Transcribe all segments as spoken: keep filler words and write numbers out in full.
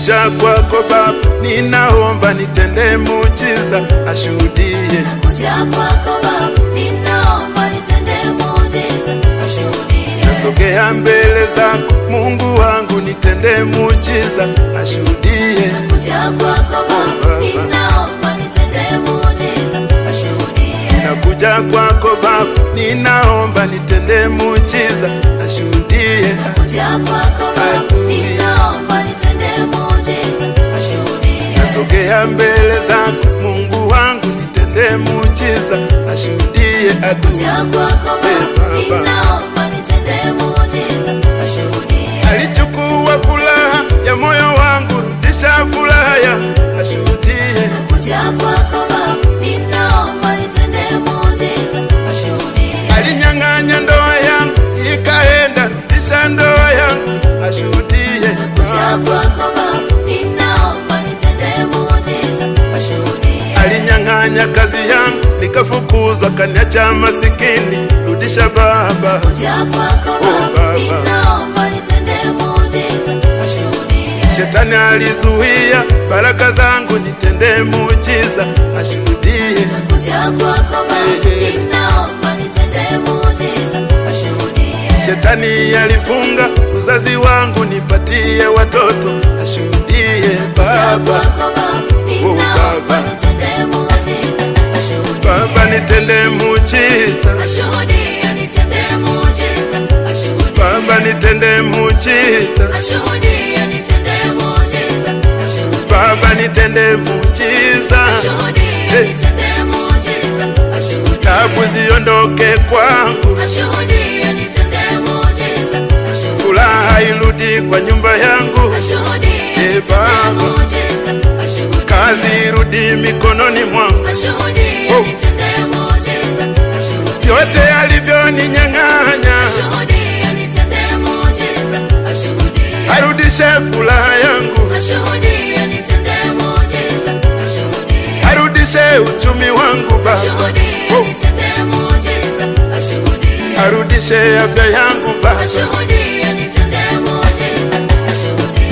Nakuja kwako Baba, ninaomba nitende muujiza, ashuhudie. Nakuja kwako Baba, ninaomba nitende muujiza, ashuhudie. Nasogea mbele zako Mungu wangu, nitende muujiza, ashuhudie. Nakuja kwako Baba, ninaomba nitende muujiza, ashuhudie. Nakuja kwako Baba, ninaomba nitende muujiza, ashuhudie. Nakuja kwako Baba, ninaomba nitende muujiza, ashuhudie. Nasogea mbele zako Mungu wangu, nitende muujiza, ashuhudie. Nakuja kwako Baba, ninaomba nitende muujiza, ashuhudie. Alichukua furaha ya moyo wangu, rudisha furaha ya, ashuhudie. Nakuja kwako Baba, ninaomba nitende muujiza, ashuhudie. Alinyang'anya ndoa yangu ikaenda, rudisha ndoa yangu, ashuhudie. Nakuja kwako Baba, ninaomba nitende muujiza, ashuhudie. Alinyang'anya kazi yangu nikafukuzwa, kaniacha masikini, rudisha Baba. Nakuja kwako Baba, ninaomba nitende muujiza, ashuhudie. Shetani alizuia baraka zangu, nitende muujiza, ashuhudie. Nakuja kwako Baba, ninaomba nitende muujiza, ashuhudie. Shetani alifunga uzazi wangu, nipatie watoto, ashuhudie Baba. Baba nitende muujiza, ashuhudie. Baba nitende muujiza, ashuhudie. Nitende muujiza, ashuhudie. Baba nitende muujiza, ashuhudie. Nitende muujiza, ashuhudie. Baba nitende muujiza, ashuhudie. Nitende muujiza, ashuhudie. tabu ziondoke kwangu, ashuhudie. Nitende muujiza, ashuhudie. furaha irudi kwa nyumba yangu, ashuhudie. Baba. Muujiza, ashuhudie. kazi irudi mikononi mwangu, ashuhudie. Oh. Nitende muujiza, ashuhudie. vyote alivyoninyang'anya, ashuhudie. Nitende muujiza, ashuhudie. arudishe furaha yangu, ashuhudie. Nitende muujiza, ashuhudie. arudishe uchumi wangu Baba, ashuhudie. Nitende muujiza, ashuhudie. arudishe afya yangu Baba. ashuhudie. Nitende muujiza, ashuhudie.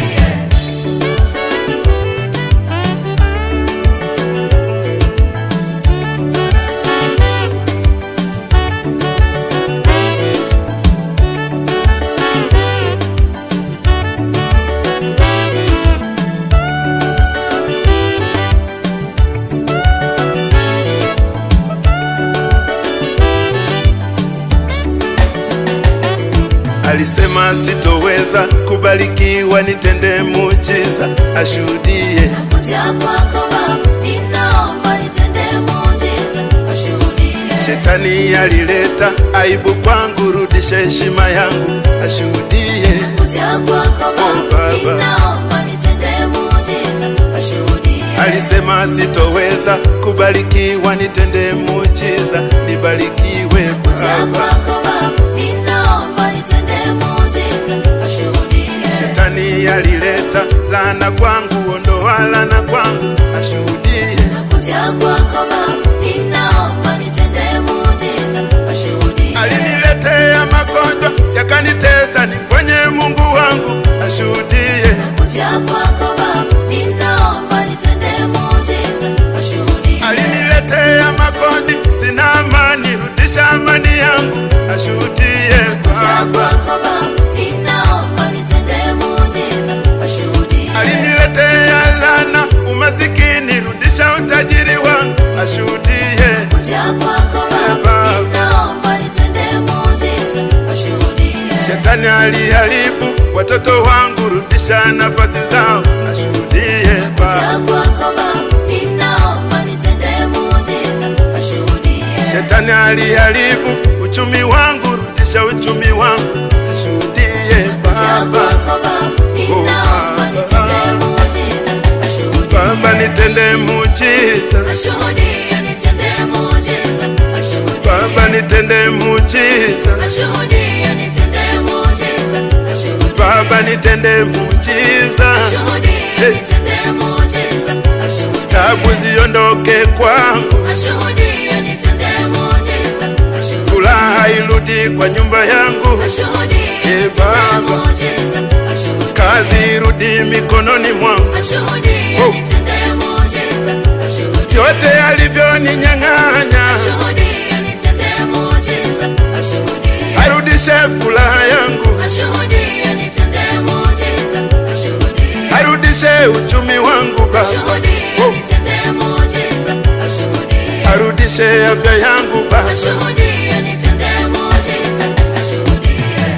Alisema sitoweza kubarikiwa, nitende muujiza, ashuhudie. Nakuja kwako Baba, ninaomba nitende muujiza, ashuhudie. Shetani alileta aibu kwangu, rudisha heshima yangu, ashuhudie. Nakuja kwako Baba, ninaomba nitende muujiza, ashuhudie. Alisema sitoweza kubarikiwa, nitende muujiza, nibarikiwe Nakuja Baba. kwako Baba, ninaomba nitende muujiza, ashuhudie. Shetani alileta laana kwangu, ondoa laana kwangu, ashuhudie. Nakuja kwako Baba, ninaomba nitende muujiza, ashuhudie. Aliniletea magonjwa yakanitesa, ni kwenye Mungu wangu, ashuhudie. Nakuja kwako Baba, ninaomba nitende muujiza, ashuhudie. Aliniletea makondi, sina amani, rudisha amani yangu, ashuhudie Nakuja Baba. kwako Baba, ninaomba nitende muujiza, ashuhudie. Aliniletea laana, umasikini, rudisha utajiri wangu, ashuhudie. Nakuja kwako Baba, ninaomba nitende muujiza, ashuhudie. Shetani aliharibu watoto wangu, rudisha nafasi zao, ashuhudie Nakuja Baba. kwako Baba, ninaomba nitende muujiza, ashuhudie. Shetani aliharibu uchumi wangu, rudisha uchumi wangu, ashuhudie Nakuja Baba. kwako Baba, ninaomba nitende muujiza, ashuhudie. Baba nitende muujiza, ashuhudie. Nitende muujiza, ashuhudie. Baba nitende muujiza, ashuhudie. Nitende muujiza, ashuhudie. Baba nitende muujiza, ashuhudie. Nitende muujiza, ashuhudie. tabu ziondoke kwangu, ashuhudie. Nitende muujiza, ashuhudie. furaha irudi kwa nyumba yangu, ashuhudie. Eh, Baba. Nitende muujiza, ashuhudie. kazi irudi mikononi mwangu. ashuhudie Oh. nitendee muujiza, ashuhudie Vyote alivyoninyang'anya ashuhudie nitendee muujiza, ashuhudie arudishe furaha yangu, ashuhudie nitendee muujiza, ashuhudie arudishe uchumi wangu Baba, ashuhudie nitendee muujiza, ashuhudie arudishe afya yangu Baba. ashuhudie nitendee muujiza, ashuhudie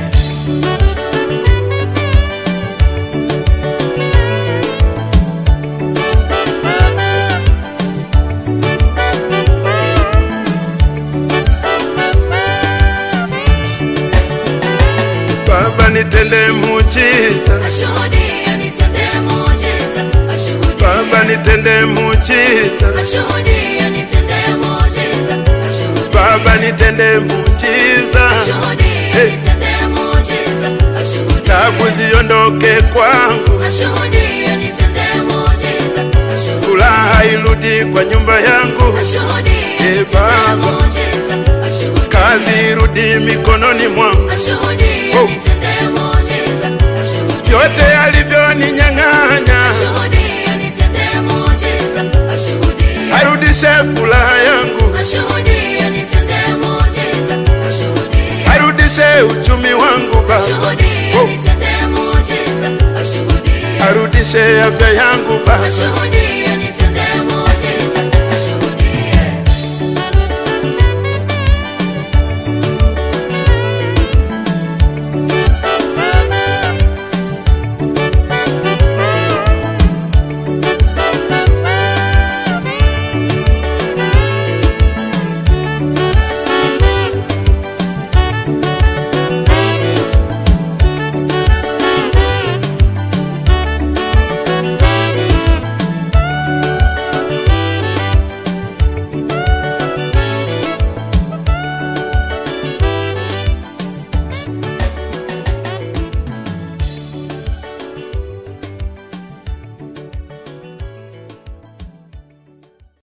Baba nitende muujiza, ashuhudie nitendee muujiza, ashuhudie Baba nitende muujiza, ashuhudie nitendee muujiza, ashuhudie Baba nitende muujiza, ashuhudie nitendee muujiza, ashuhudie tabu ziondoke kwangu, ashuhudie nitendee muujiza, ashuhudie furaha irudi kwa nyumba yangu, ashuhudie Eh, nitendee Baba. muujiza, ashuhudie kazi irudi mikononi mwangu. ashuhudie Oh. nitendee muujiza, ashuhudie Vyote alivyoninyang'anya ashuhudie nitendee muujiza, ashuhudie arudishe furaha yangu, ashuhudie nitendee muujiza, ashuhudie arudishe uchumi wangu Baba, ashuhudie Oh. nitendee muujiza, ashuhudie arudishe afya yangu Baba. ashuhudie